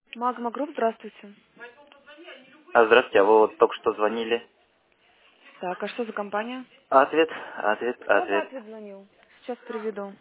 Магма Групп, здравствуйте. Здравствуйте, а вы вот только что звонили. Так, а что за компания? Ответ. Кто в ответ звонил? Сейчас переведу.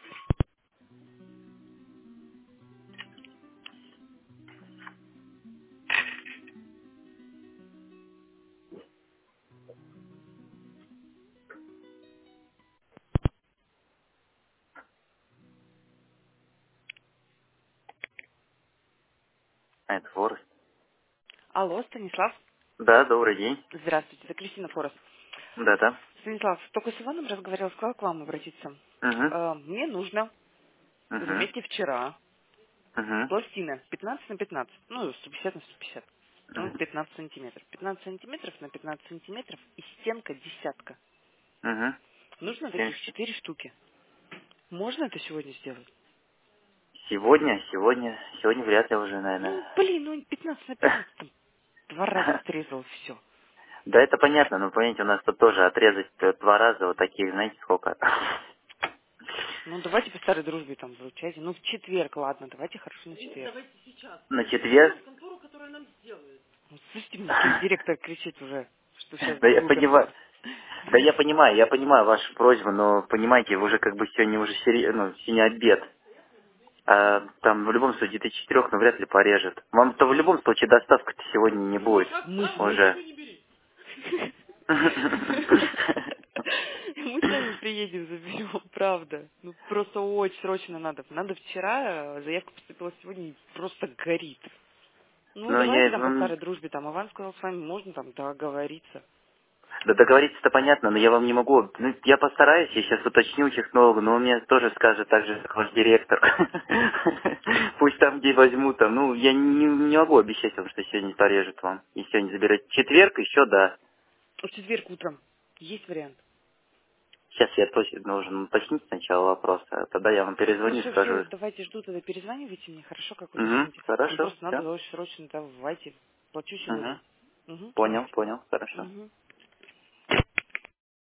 Это Форест. Алло, Станислав. Да, добрый день. Здравствуйте, это Кристина Форест. Да-да. Станислав, только с Иваном разговаривал, сказал к вам обратиться. Угу. Мне нужно, Угу. заметьте, вчера Угу. пластина 15 на 15, ну, 150 на 150, ну, Угу. 15 сантиметров. 15 сантиметров на 15 сантиметров и стенка десятка. Угу. Нужно таких 70. 4 штуки. Можно это сегодня сделать? Сегодня вряд ли уже, Ну, наверное. блин, ну 15 на 15, там, 2 раза срезал, все. Да, это понятно, но, понимаете, у нас тут тоже отрезать 2 раза вот такие, знаете, сколько? Ну, давайте по старой дружбе там вручайте. Ну, в четверг, ладно, давайте хорошо на четверг. На четверг? Ну, слышите, мне директор кричит уже, что сейчас Да я был контор. понимаю. Да я понимаю вашу просьбу, но понимаете, уже как бы сегодня уже сегодня обед. Там в любом случае до 4, но вряд ли порежет. Вам-то в любом случае доставка-то сегодня не будет В смысле? уже. Мы с вами приедем, заберем, правда. Ну, просто очень срочно надо. Надо вчера, заявка поступила сегодня и просто горит. Ну, Ну, давайте там по старой дружбе, там Иван сказал, с вами можно там договориться. да договориться-то понятно, но я вам не могу. Ну, я постараюсь, я сейчас уточню у технолога, но он мне тоже скажет так же, как ваш директор. Пусть там где возьмут, там, ну, я не могу обещать вам, что сегодня порежет вам. И сегодня заберет. Четверг еще, да. В четверг утром есть вариант? Сейчас я точно должен уточнить сначала вопрос, а тогда я вам перезвоню и Хорошо, все, скажу. давайте жду, тогда перезванивайте мне, хорошо, как Угу, уточните. Там хорошо, просто надо все. очень срочно, давайте. Плачу Угу. сегодня. Угу, Понял, давайте. понял, хорошо. Угу.